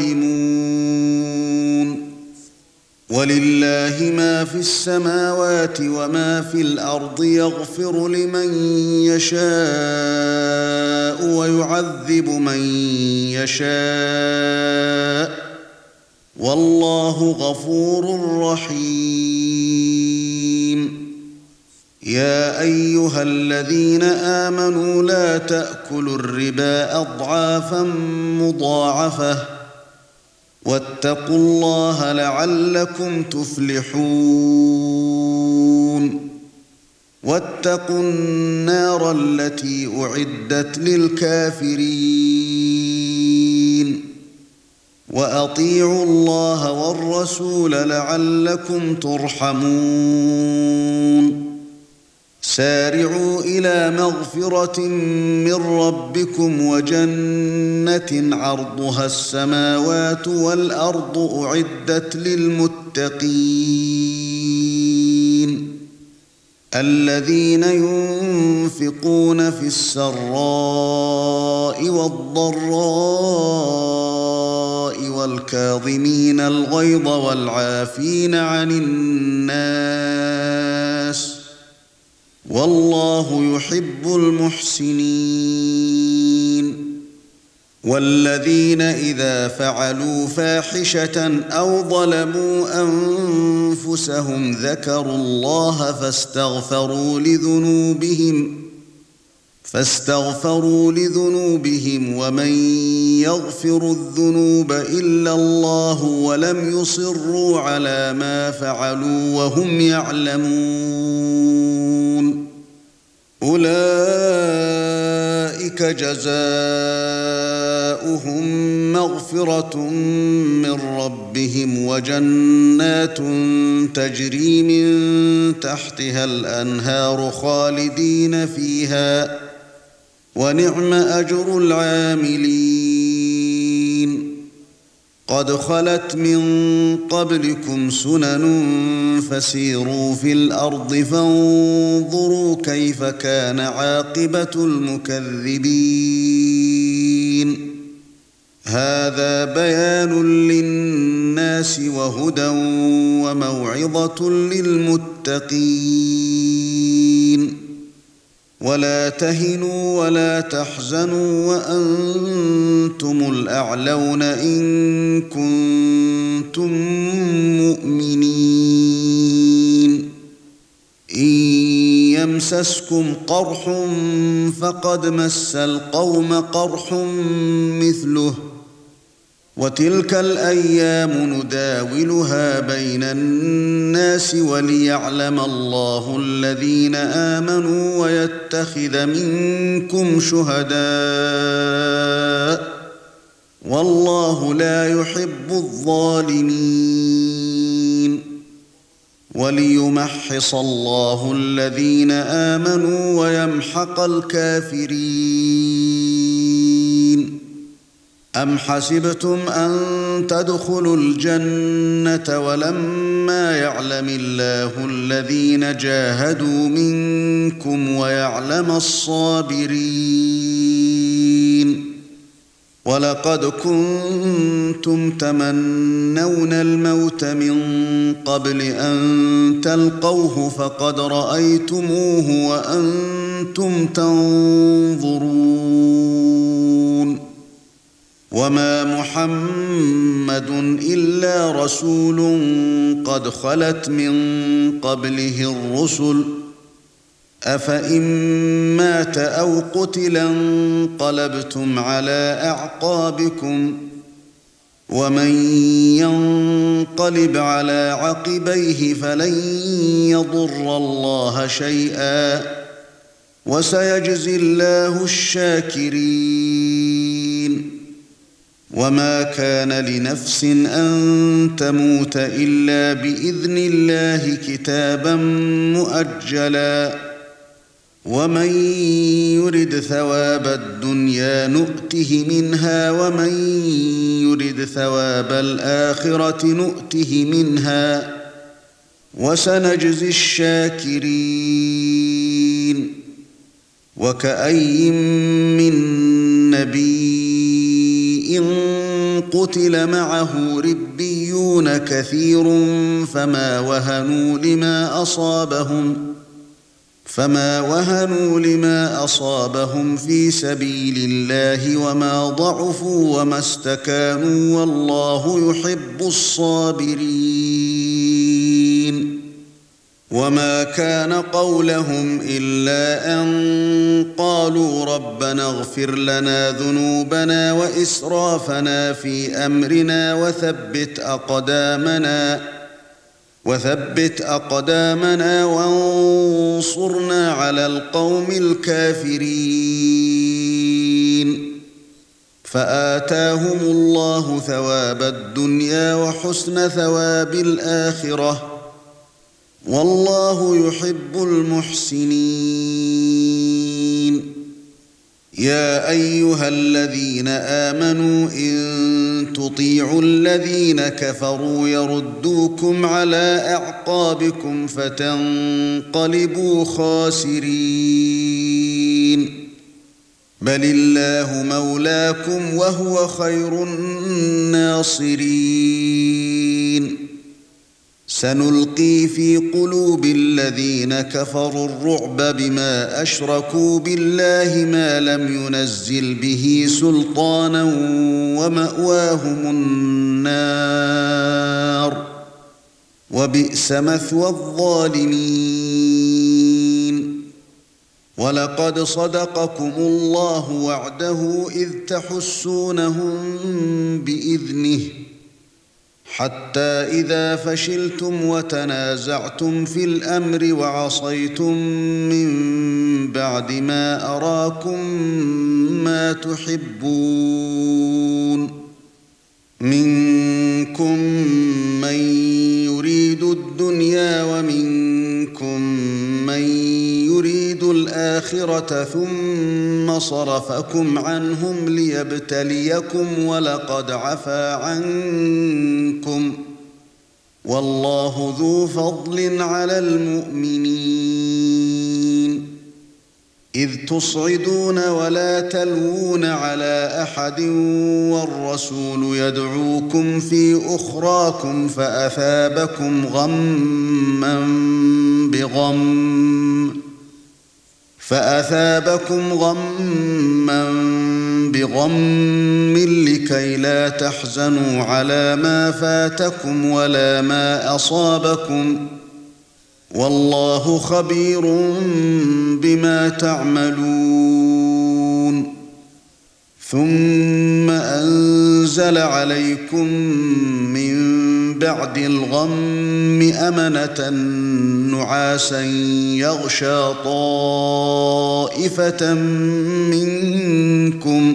ظالمون ولله ما في السماوات وما في الأرض يغفر لمن يشاء ويعذب من يشاء والله غفور رحيم يا أيها الذين آمنوا لا تأكلوا الربا أضعافا مضاعفة واتقوا الله لعلكم تفلحون واتقوا النار التي أعدت للكافرين وأطيعوا الله والرسول لعلكم ترحمون سارعوا إلى مغفرة من ربكم وجنة عرضها السماوات والأرض أعدت للمتقين الذين ينفقون في السراء والضراء والكاظمين الغيظ والعافين عن الناس والله يحب المحسنين والذين إذا فعلوا فاحشة أو ظلموا أنفسهم ذكروا الله فاستغفروا لذنوبهم ومن يغفر الذنوب إلا الله ولم يصروا على ما فعلوا وهم يعلمون أولئك جزاؤهم مغفرة من ربهم وجنات تجري من تحتها الأنهار خالدين فيها ونعم أجر العاملين قد خلت من قبلكم سنن فسيروا في الأرض فانظروا كيف كان عاقبة المكذبين هذا بيان للناس وهدى وموعظة للمتقين ولا تهنوا ولا تحزنوا وأنتم الأعلون إن كنتم مؤمنين إن يمسسكم قرح فقد مس القوم قرح مثله وتلك الأيام نداولها بين الناس وليعلم الله الذين آمنوا ويتخذ منكم شهداء والله لا يحب الظالمين وليمحص الله الذين آمنوا ويمحق الكافرين أَمْ حَسِبْتُمْ أَن تَدْخُلُوا الْجَنَّةَ وَلَمَّا يَعْلَمِ اللَّهُ الَّذِينَ جَاهَدُوا مِنكُمْ وَيَعْلَمَ الصَّابِرِينَ وَلَقَدْ كُنتُمْ تَمَنَّوْنَ الْمَوْتَ مِنْ قَبْلِ أَنْ تَلْقَوْهُ فَقَدْ رَأَيْتُمُوهُ وَأَنْتُمْ تَنظُرُونَ وَمَا مُحَمَّدٌ إِلَّا رَسُولٌ قَدْ خَلَتْ مِنْ قَبْلِهِ الرُّسُلُ أَفَإِن مَّاتَ أَوْ قُتِلَ انقَلَبْتُمْ عَلَى أَعْقَابِكُمْ وَمَن يَنقَلِبْ عَلَى عَقِبَيْهِ فَلَن يَضُرَّ اللَّهَ شَيْئًا وَسَيَجْزِي اللَّهُ الشَّاكِرِينَ وَمَا كَانَ لِنَفْسٍ أَن تَمُوتَ إِلَّا بِإِذْنِ الله كِتَابًا مُؤَجَّلًا وَمَن يُرِدْ ثَوَابَ الدُّنْيَا نُؤْتِهِ مِنْهَا وَمَن يُرِدْ ثَوَابَ الْآخِرَةِ نُؤْتِهِ مِنْهَا وَسَنَجْزِي الشَّاكِرِينَ وَكَأَيٍّن مِّن نَّبِيٍّ قُتِلَ مَعَهُ رِبِّيُّونَ كَثِيرٌ فَمَا وَهَنُوا لِمَا أَصَابَهُمْ فِي سَبِيلِ اللَّهِ وَمَا ضَعُفُوا وَمَا اسْتَكَانُوا وَاللَّهُ يُحِبُّ الصَّابِرِينَ وَمَا كَانَ قَوْلَهُمْ إِلَّا أَن قَالُوا رَبَّنَا اغْفِرْ لَنَا ذُنُوبَنَا وَإِسْرَافَنَا فِي أَمْرِنَا وَثَبِّتْ أَقْدَامَنَا وَانصُرْنَا عَلَى الْقَوْمِ الْكَافِرِينَ فَآتَاهُمُ اللَّهُ ثَوَابَ الدُّنْيَا وَحُسْنَ ثَوَابِ الْآخِرَةِ وَاللَّهُ يُحِبُّ الْمُحْسِنِينَ يَا أَيُّهَا الَّذِينَ آمَنُوا إِن تُطِيعُوا الَّذِينَ كَفَرُوا يَرُدُّوكُمْ عَلَى أَعْقَابِكُمْ فَتَنقَلِبُوا خَاسِرِينَ بَلِ اللَّهُ مَوْلَاكُمْ وَهُوَ خَيْرُ النَّاصِرِينَ سَنُلْقِي فِي قُلُوبِ الَّذِينَ كَفَرُوا الرُّعْبَ بِمَا أَشْرَكُوا بِاللَّهِ مَا لَمْ يُنَزِّلْ بِهِ سُلْطَانًا وَمَأْوَاهُمُ النَّارُ وَبِئْسَ مَثْوَى الظَّالِمِينَ وَلَقَدْ صَدَقَكُمُ اللَّهُ وَعْدَهُ إِذْ تَحُسُّونَهُم بِإِذْنِهِ حَتَّى إِذَا فَشِلْتُمْ وَتَنَازَعْتُمْ فِي الْأَمْرِ وَعَصَيْتُمْ مِنْ بَعْدِ مَا أَرَاكُمْ مَا تُحِبُّونَ مِنكُم مَّن يُرِيدُ الدُّنْيَا وَمِنكُم مَّن يُرِيدُ الْآخِرَةَ ثُمَّ صَرَفَكُمْ عَنْهُمْ لِيَبْتَلِيَكُمْ وَلَقَدْ عَفَا عَنكُمْ وَاللَّهُ ذُو فَضْلٍ عَلَى الْمُؤْمِنِينَ إِذْ تُصْعِدُونَ وَلَا تَلْوُونَ عَلَى أَحَدٍ وَالرَّسُولُ يَدْعُوكُمْ فِي أُخْرَاكُمْ فَأَثَابَكُمْ غَمًّا بِغَمٍّ لِكَيْ لا تَحْزَنُوا عَلَى مَا فَاتَكُمْ وَلَا مَا أَصَابَكُمْ وَاللَّهُ خَبِيرٌ بِمَا تَعْمَلُونَ ثُمَّ أَنزَلَ عَلَيْكُم مِّن بَعْدِ الْغَمِّ أَمَنَةً نُعَاسًا يَغْشَىٰ طَائِفَةً مِّنكُمْ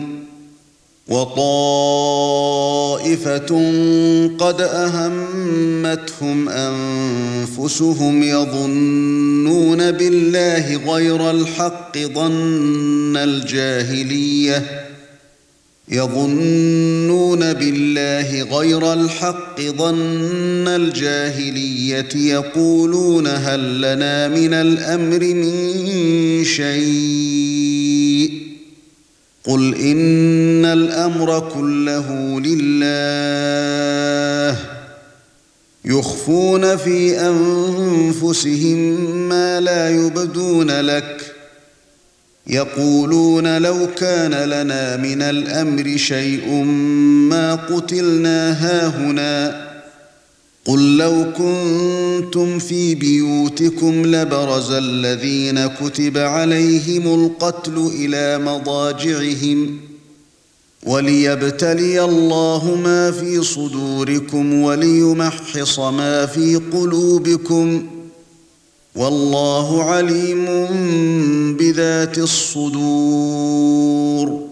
وَطَائِفَةٌ قَدْ أَهَمَّتْهُمْ أَنفُسُهُمْ يَظُنُّونَ بِاللَّهِ غَيْرَ الْحَقِّ ظَنَّ الْجَاهِلِيَّةِ يظنون بالله غير الحق ظن الجاهلية يقولون هل لنا من الأمر من شيء قل إن الأمر كله لله يخفون في أنفسهم ما لا يبدون لك يقولون لو كان لنا من الأمر شيء ما قتلنا هاهنا قل لو كنتم في بيوتكم لبرز الذين كتب عليهم القتل إلى مضاجعهم وليبتلي الله ما في صدوركم وليمحص ما في قلوبكم والله عليم بذات الصدور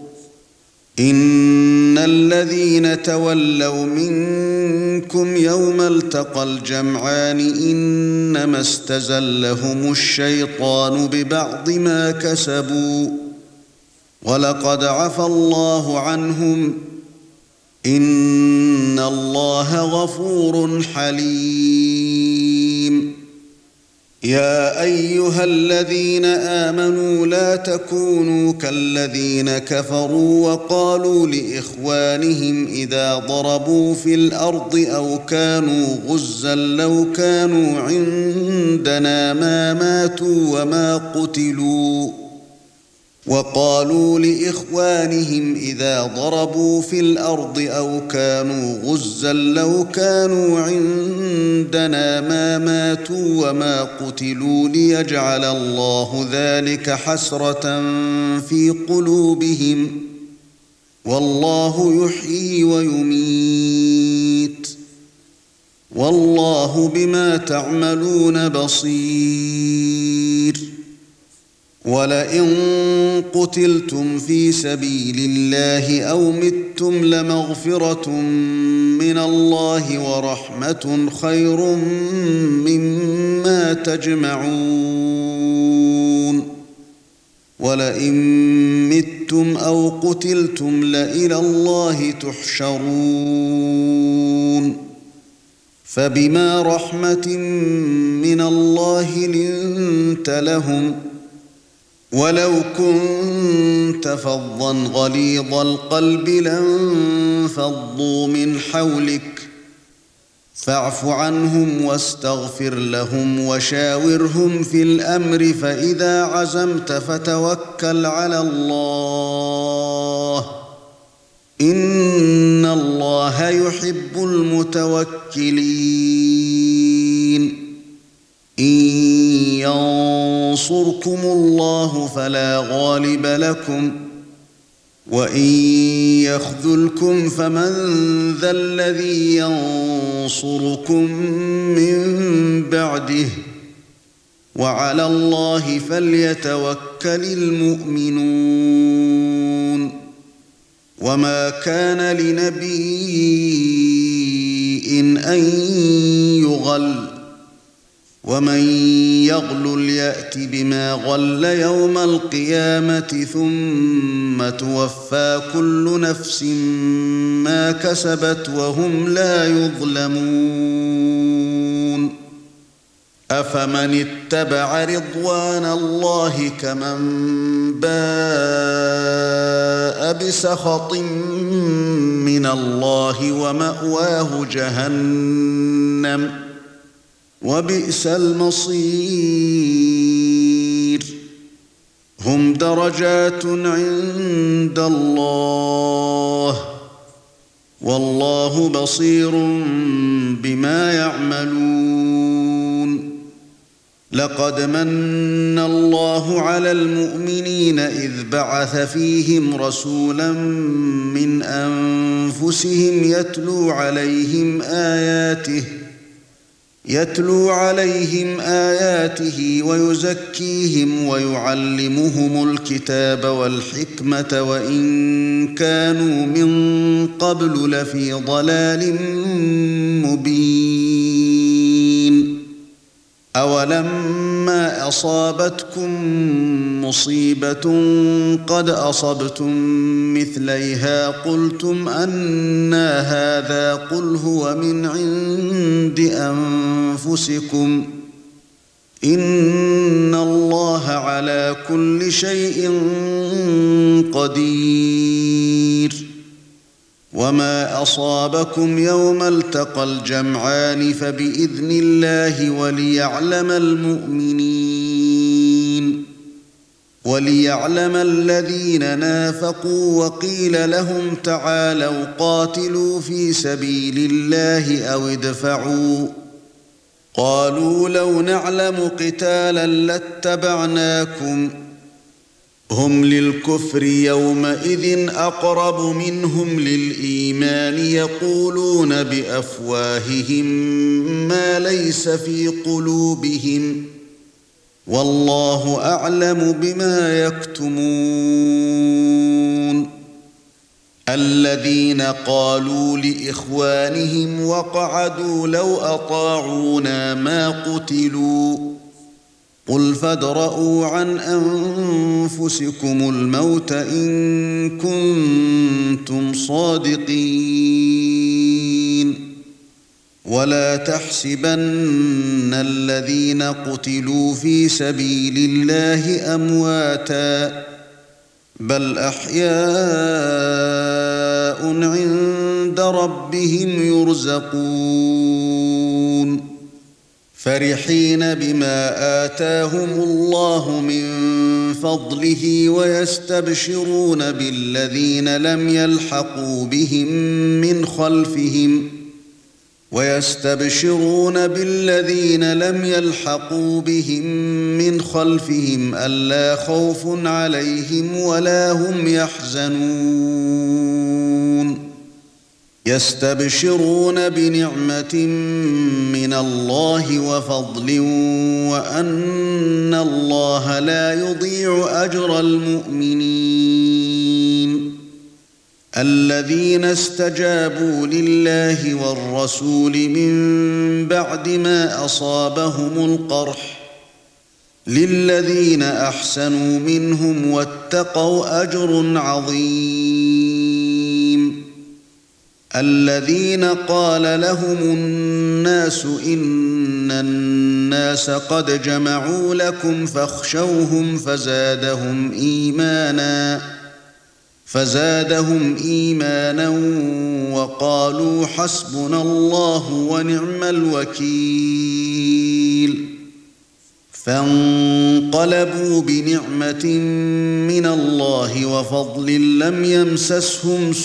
إن الذين تولوا منكم يوم التقى الجمعان إنما استزلهم الشيطان ببعض ما كسبوا ولقد عفى الله عنهم إن الله غفور حليم يا أيها الذين آمنوا لا تكونوا كالذين كفروا وقالوا لإخوانهم إذا ضربوا في الأرض أو كانوا غزا لو كانوا عندنا ما ماتوا وما قتلوا وقالوا لإخوانهم إذا ضربوا في الأرض أو كانوا غزا لو كانوا عندنا ما ماتوا وما قتلوا ليجعل الله ذلك حسرة في قلوبهم والله يحيي ويميت والله بما تعملون بصير ولئن قتلتم في سبيل الله أو متم لمغفرة من الله ورحمة خير مما تجمعون ولئن متم أو قتلتم لإلى الله تحشرون فبما رحمة من الله لنت لهم ولو كنت فظا غليظ القلب لانفضوا من حولك فاعف عنهم واستغفر لهم وشاورهم في الأمر فإذا عزمت فتوكل على الله إن الله يحب المتوكلين إن ينصركم الله فلا غالب لكم وإن يخذلكم فمن ذا الذي ينصركم من بعده وعلى الله فليتوكل المؤمنون وما كان لنبي أن يغل ومن يغلل يأت بما غل يوم القيامة ثم توفى كل نفس ما كسبت وهم لا يظلمون أفمن اتبع رضوان الله كمن باء بسخط من الله ومأواه جهنم وبئس المصير هم درجات عند الله والله بصير بما يعملون لقد من الله على المؤمنين إذ بعث فيهم رسولا من أنفسهم يتلو عليهم آياته ويزكيهم ويعلمهم الكتاب والحكمة وإن كانوا من قبل لفي ضلال مبين أولما أصابتكم مصيبة قد أصبتم مثليها قلتم أنى هذا قل هو من عند أنفسكم إن الله على كل شيء قدير وما أصابكم يوم التقى الجمعان فبإذن الله وليعلم الذين نافقوا وقيل لهم تعالوا قاتلوا في سبيل الله أو ادفعوا قالوا لو نعلم قتالا لاتبعناكم هم للكفر يومئذ أقرب منهم للإيمان يقولون بأفواههم ما ليس في قلوبهم والله أعلم بما يكتمون الذين قالوا لإخوانهم وقعدوا لو أطاعونا ما قتلوا قل فادرءوا عن أنفسكم الموت إن كنتم صادقين ولا تحسبن الذين قتلوا في سبيل الله أمواتا بل أحياء عند ربهم يرزقون فرحين بما آتاهم الله من فضله ويستبشرون بالذين لم يلحقوا بهم من خلفهم ألا خوف عليهم ولا هم يحزنون يستبشرون بنعمة من الله وفضل وأن الله لا يضيع أجر المؤمنين الذين استجابوا لله والرسول من بعد ما أصابهم القرح للذين أحسنوا منهم واتقوا أجر عظيم الذين قال لهم الناس إن الناس قد جمعوا لكم فاخشوهم فزادهم إيمانا وقالوا حسبنا الله ونعم الوكيل فانقلبوا بنعمة من الله وفضل لم يمسسهم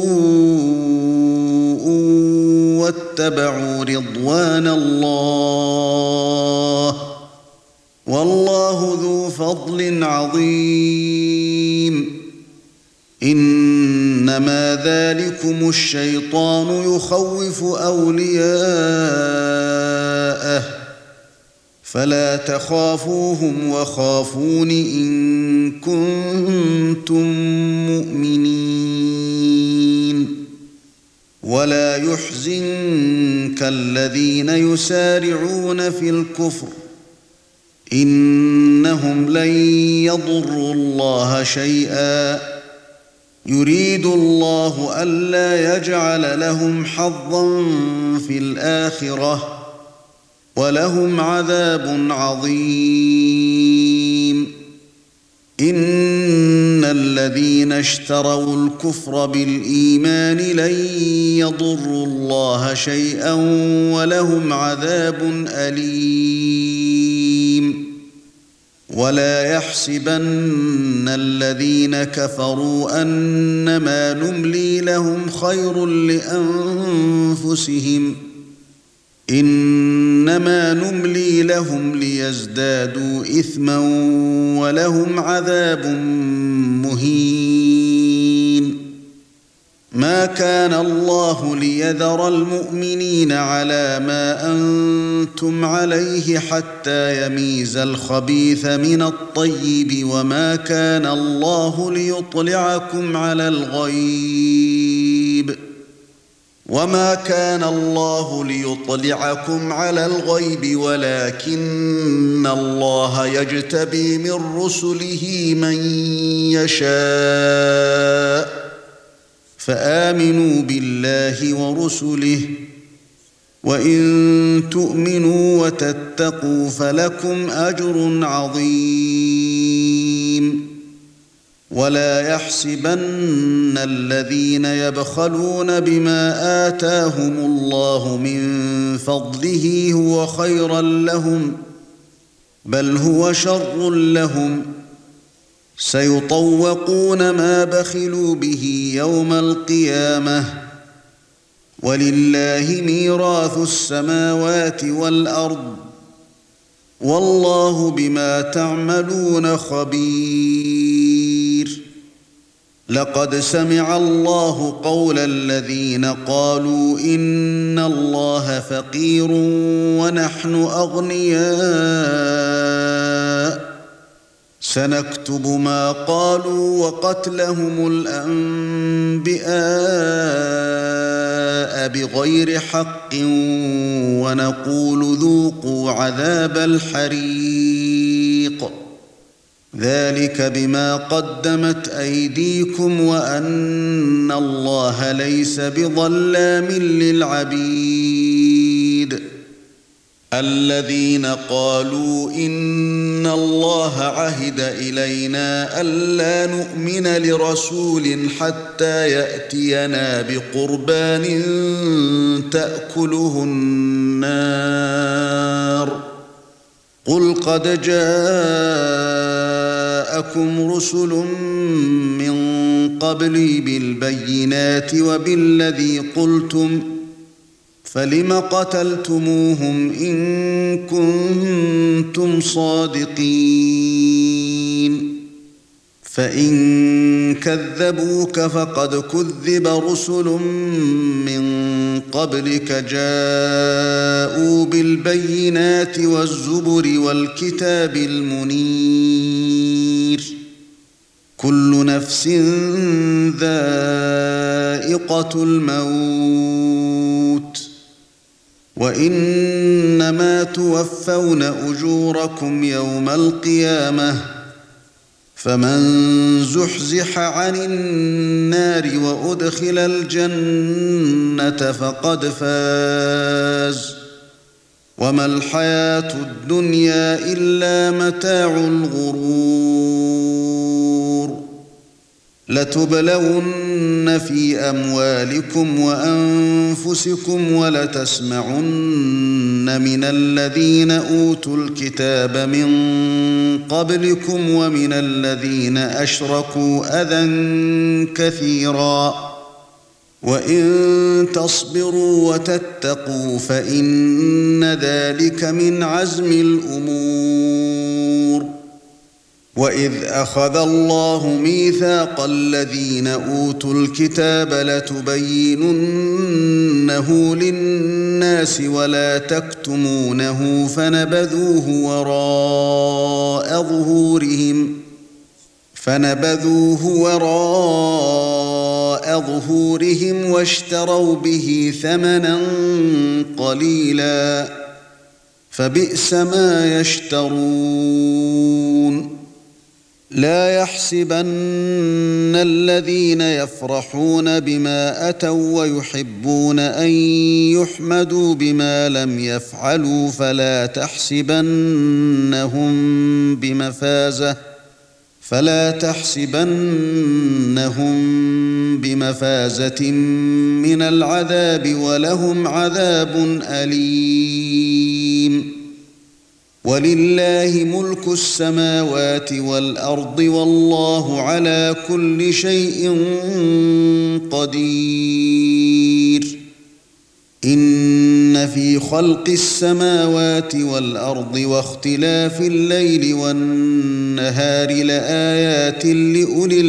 سوء واتبعوا رضوان الله والله ذو فضل عظيم إنما ذلكم الشيطان يخوف أولياءه فلا تخافوهم وخافون إن كنتم مؤمنين ولا يحزنك الذين يسارعون في الكفر إنهم لن يضروا الله شيئا يريد الله ألا يجعل لهم حظا في الآخرة ولهم عذاب عظيم إن الذين اشتروا الكفر بالإيمان لن يضروا الله شيئا ولهم عذاب أليم ولا يحسبن الذين كفروا أنما نملي لهم خير لأنفسهم إنما نملي لهم ليزدادوا إثما ولهم عذاب مهين ما كان الله ليذر المؤمنين على ما أنتم عليه حتى يميز الخبيث من الطيب وما كان الله ليطلعكم على الغيب وما كان الله ليطلعكم على الغيب ولكن الله يجتبي من رسله من يشاء فآمنوا بالله ورسله وإن تؤمنوا وتتقوا فلكم أجر عظيم ولا يحسبن الذين يبخلون بما آتاهم الله من فضله هو خيرا لهم بل هو شر لهم سيطوقون ما بخلوا به يوم القيامة ولله ميراث السماوات والأرض والله بما تعملون خبير لقد سمع الله قول الذين قالوا إن الله فقير ونحن أغنياء سنكتب ما قالوا وقتلهم الأنبياء بغير حق ونقول ذوقوا عذاب الحريق ذلك بما قدمت أيديكم وأن الله ليس بظلام للعبيد الذين قالوا إن الله عهد إلينا ألا نؤمن لرسول حتى يأتينا بقربان تأكله النار قل قد جاءكم رسل من قبلي بالبينات وبالذي قلتم فلم قتلتموهم إن كنتم صادقين فإن كذبوك فقد كذب رسل من قبلك جاءوا بالبينات والزبر والكتاب المنير كل نفس ذائقة الموت وإنما توفون أجوركم يوم القيامة فمن زحزح عن النار وأدخل الجنة فقد فاز وما الحياة الدنيا إلا متاع الغرور لتبلون في أموالكم وأنفسكم ولتسمعن من الذين أوتوا الكتاب من قبلكم ومن الذين أشركوا أذى كثيرا وإن تصبروا وتتقوا فإن ذلك من عزم الأمور وإذ أخذ الله ميثاق الذين أوتوا الكتاب لتبيننه للناس ولا تكتمونه فنبذوه وراء ظهورهم واشتروا به ثمنا قليلا فبئس ما يشترون لا يحسبن الذين يفرحون بما أتوا ويحبون أن يحمدوا بما لم يفعلوا فلا تحسبنهم بمفازة من العذاب ولهم عذاب أليم ولله ملك السماوات والأرض والله على كل شيء قدير إن في خلق السماوات والأرض واختلاف الليل والنهار لآيات لأولي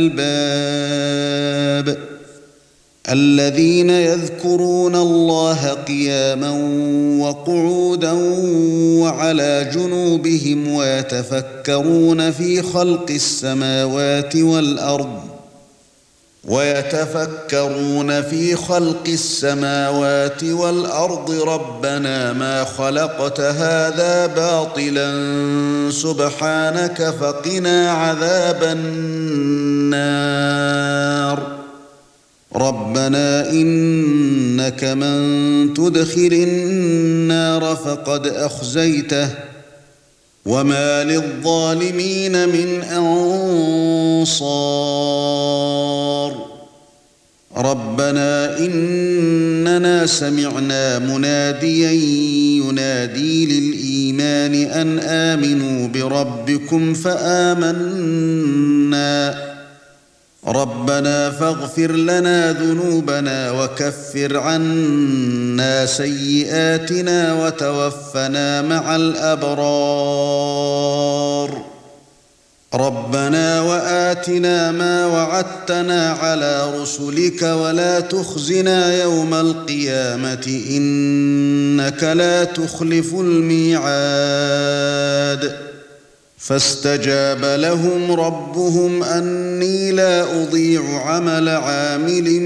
الألباب الذين يذكرون الله قياما وقعودا وعلى جنوبهم ويتفكرون في خلق السماوات والأرض ويتفكرون في خلق السماوات والأرض ربنا ما خلقت هذا باطلا سبحانك فقنا عذاب النار ربنا إنك من تدخل النار فقد أخزيته وما للظالمين من أنصار ربنا إننا سمعنا مناديا ينادي للإيمان أن آمنوا بربكم فآمنا ربنا فاغفر لنا ذنوبنا وكفر عنا سيئاتنا وتوفنا مع الأبرار ربنا وآتنا ما وعدتنا على رسلك ولا تخزنا يوم القيامة إنك لا تخلف الميعاد فاستجاب لهم ربهم أني لا أضيع عمل عامل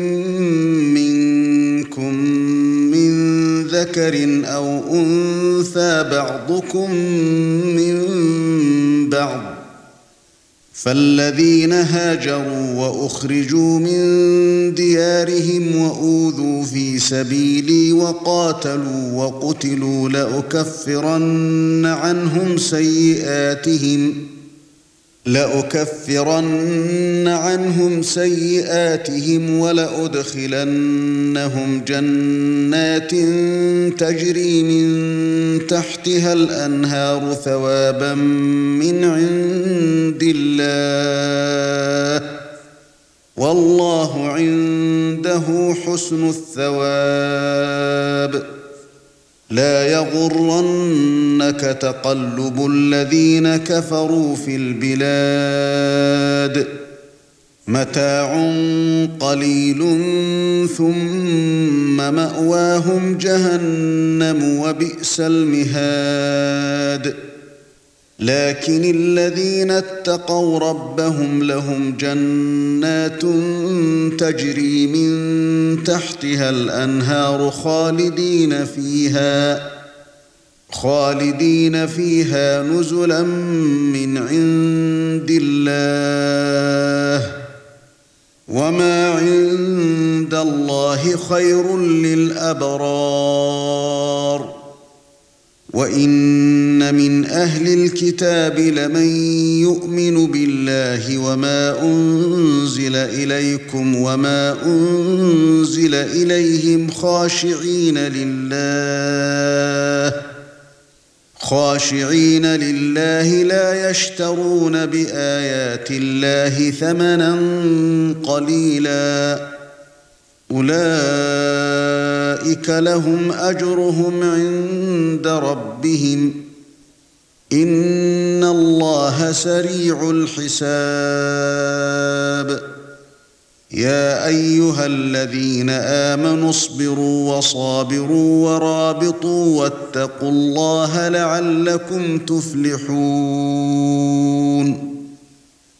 منكم من ذكر أو أنثى بعضكم من بعض فالذين هاجروا وأخرجوا من ديارهم وأوذوا في سبيلي وقاتلوا وقتلوا لأكفرن عنهم سيئاتهم ولأدخلنهم جنات تجري من تحتها الأنهار ثوابا من عند الله والله عنده حسن الثواب لا يغرنك تقلب الذين كفروا في البلاد متاع قليل ثم مأواهم جهنم وبئس المهاد لكن الذين اتقوا ربهم لهم جنات تجري من تحتها الأنهار خالدين فيها نزلا من عند الله وما عند الله خير للأبرار وإن من أهل الكتاب لمن يؤمن بالله وما أنزل إليكم وما أنزل إليهم خاشعين لله لا يشترون بآيات الله ثمنا قليلا أولئك لهم أجرهم عند ربهم إن الله سريع الحساب يا أيها الذين آمنوا اصبروا وصابروا ورابطوا واتقوا الله لعلكم تفلحون